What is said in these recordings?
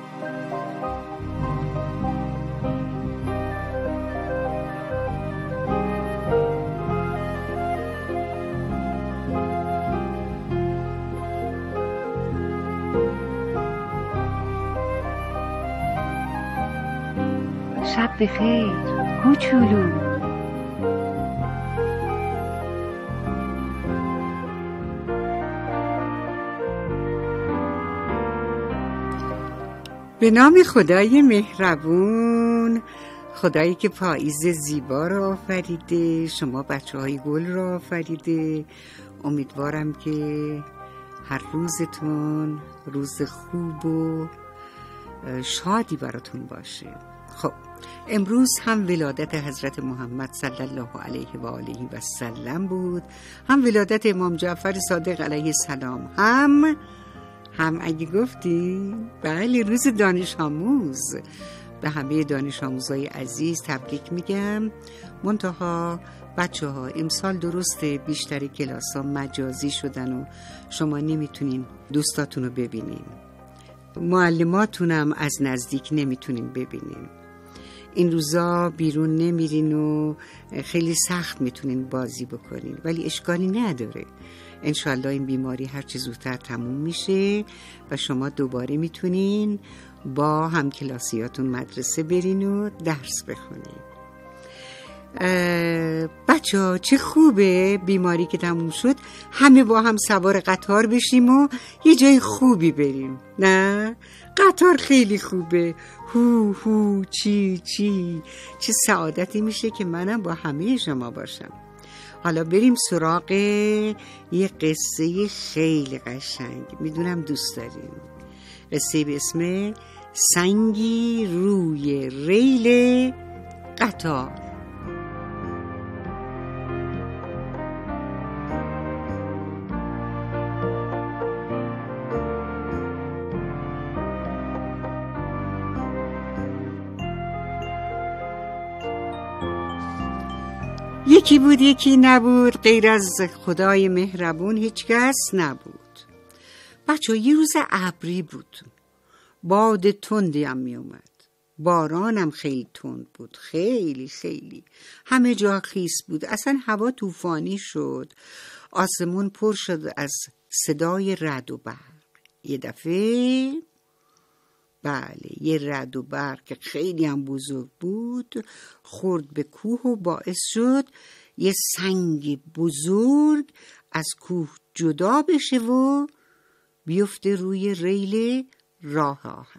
شب بخیر کوچولو. به نام خدای مهربون، خدایی که پاییز زیبا را آفریده، شما بچه‌های گل را آفریده. امیدوارم که هر روزتون روز خوب و شادی براتون باشه. خب امروز هم ولادت حضرت محمد صلی الله علیه و آله و سلم بود، هم ولادت امام جعفر صادق علیه السلام، هم اگه گفتی بله روز دانش آموز. به همه دانش آموزای عزیز تبریک میگم. منتها بچه ها امسال درسته بیشتر کلاس ها مجازی شدن و شما نمیتونین دوستاتون رو ببینین، معلماتونم از نزدیک نمیتونین ببینین. این روزا بیرون نمیرین و خیلی سخت میتونین بازی بکنین، ولی اشکالی نداره. انشالله این بیماری هر چه زودتر تموم میشه و شما دوباره میتونین با همکلاسیاتون مدرسه برین و درس بخونین. بچه ها چه خوبه بیماری که تموم شد همه با هم سوار قطار بشیم و یه جای خوبی بریم. نه قطار خیلی خوبه، هو هو چی چی، چه سعادتی میشه که منم با همه شما باشم. حالا بریم سراغ یه قصه خیلی قشنگ، میدونم دوست داریم. قصه به اسم سنگی روی ریل قطار. یکی بود یکی نبود، غیر از خدای مهربون هیچ کس نبود. بچه یه روز ابری بود، باد تندی هم می اومد، بارانم خیلی تند بود، خیلی خیلی همه جا خیس بود، اصلا هوا طوفانی شد، آسمون پر شد از صدای رعد و برق. یه دفعه بله یه رعد و برق که خیلی هم بزرگ بود خورد به کوه و باعث شد یه سنگ بزرگ از کوه جدا بشه و بیفته روی ریل راه آهن.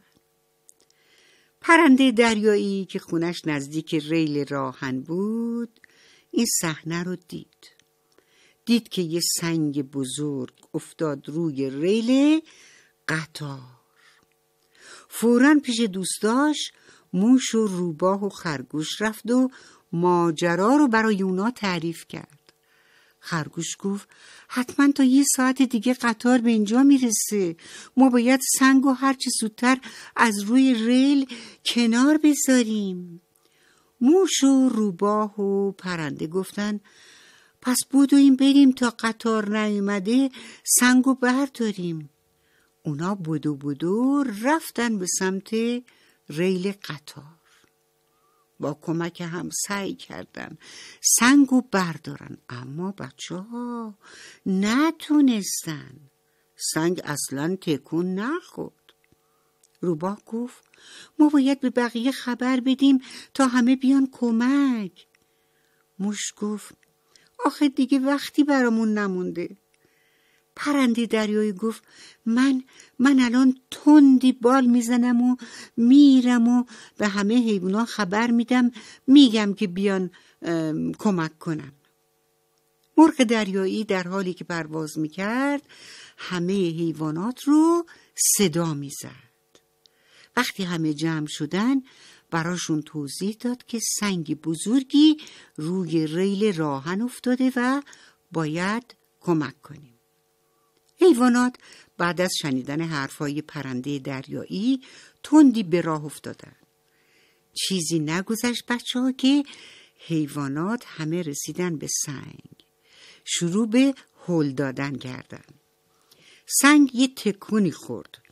پرنده دریایی که خونش نزدیک ریل راهن بود این صحنه رو دید که یه سنگ بزرگ افتاد روی ریل قطار. فوراً پیش دوستاش موش و روباه و خرگوش رفت و ماجرا رو برای اونا تعریف کرد. خرگوش گفت حتما تا یه ساعت دیگه قطار به اینجا میرسه، ما باید سنگو هرچی زودتر از روی ریل کنار بذاریم. موش و روباه و پرنده گفتن پس بدویم بریم تا قطار نیومده سنگو برداریم. اونا بدو رفتن به سمت ریل قطار. با کمک هم سعی کردن سنگو بردارن، اما بچه ها نتونستن. سنگ اصلا تکون نخورد. روباه گفت ما باید به بقیه خبر بدیم تا همه بیان کمک. موش گفت آخه دیگه وقتی برامون نمونده. پرنده دریایی گفت من الان تندی بال میزنم و میرم و به همه حیوانات خبر میدم، میگم که بیان کمک کنن. مرغ دریایی در حالی که پرواز میکرد همه حیوانات رو صدا میزد. وقتی همه جمع شدن براشون توضیح داد که سنگ بزرگی روی ریل راهن افتاده و باید کمک کنیم. حیوانات بعد از شنیدن حرفای پرنده دریایی تندی به راه افتادن. چیزی نگذشت بچه ها که حیوانات همه رسیدن به سنگ. شروع به هل دادن کردن. سنگ یه تکونی خورد.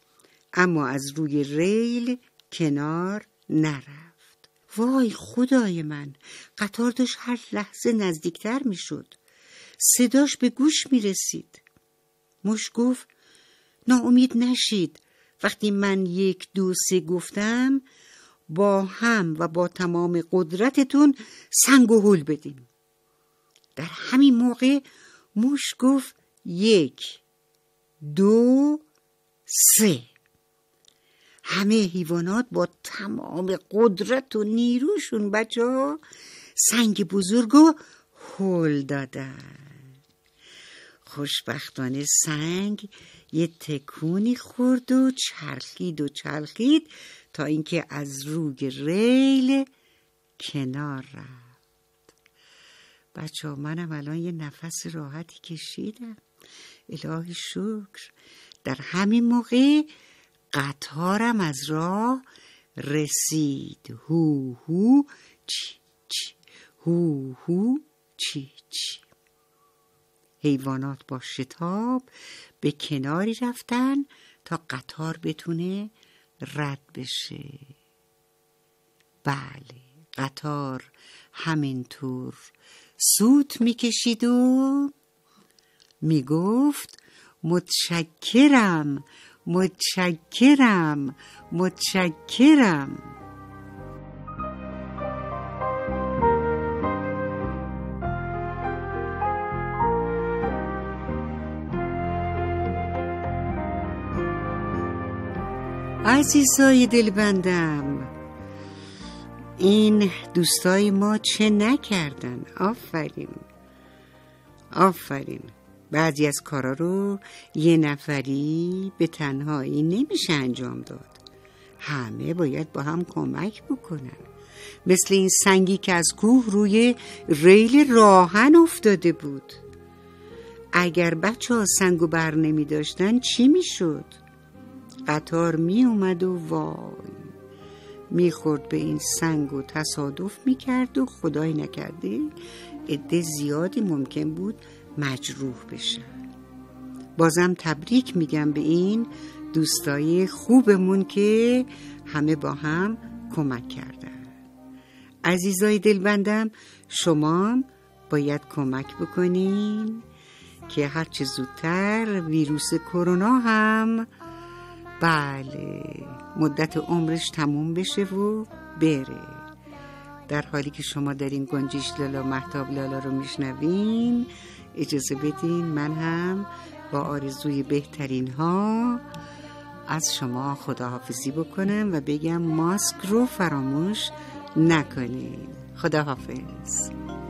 اما از روی ریل کنار نرفت. وای خدای من، قطار داشت هر لحظه نزدیکتر می شد. صداش به گوش می رسید. موش گفت ناامید نشید. وقتی من 1 2 3 گفتم با هم و با تمام قدرتتون سنگ و هل بدین. در همین موقع موش گفت 1 2 3. همه حیوانات با تمام قدرت و نیروشون بچه‌ها سنگ بزرگو هل دادن. خوشبختانه سنگ یه تکونی خورد و چرخید تا اینکه از روی ریل کنار رفت. بچه‌ها منم الان یه نفس راحتی کشیدم. الهی شکر. در همین موقع قطارم از راه رسید. هو هو چی چی، هو هو چی چی. حیوانات با شتاب به کناری رفتن تا قطار بتونه رد بشه. بله، قطار همینطور سوت میکشید و میگفت متشکرم متشکرم متشکرم. عزیزای دلبندم، این دوستای ما چه نکردن؟ آفرین. بعضی از کارا رو یه نفری به تنهایی نمیشه انجام داد. همه باید با هم کمک بکنن. مثل این سنگی که از کوه روی ریل راهن افتاده بود. اگر بچه‌ها سنگو بر نمی داشتن چی میشد؟ قطار می اومد و وای میخورد به این سنگ و تصادف میکرد و خدای نکرده عده زیادی ممکن بود مجروح بشن. بازم تبریک میگم به این دوستای خوبمون که همه با هم کمک کردن. عزیزای دلبندم، شما باید کمک بکنین که هرچه زودتر ویروس کرونا هم بله مدت عمرش تموم بشه و بره. در حالی که شما دارین گنجیش لالا مهتاب لالا رو میشنوین، اجازه بدین من هم با آرزوی بهترین ها از شما خداحافظی بکنم و بگم ماسک رو فراموش نکنین. خداحافظ.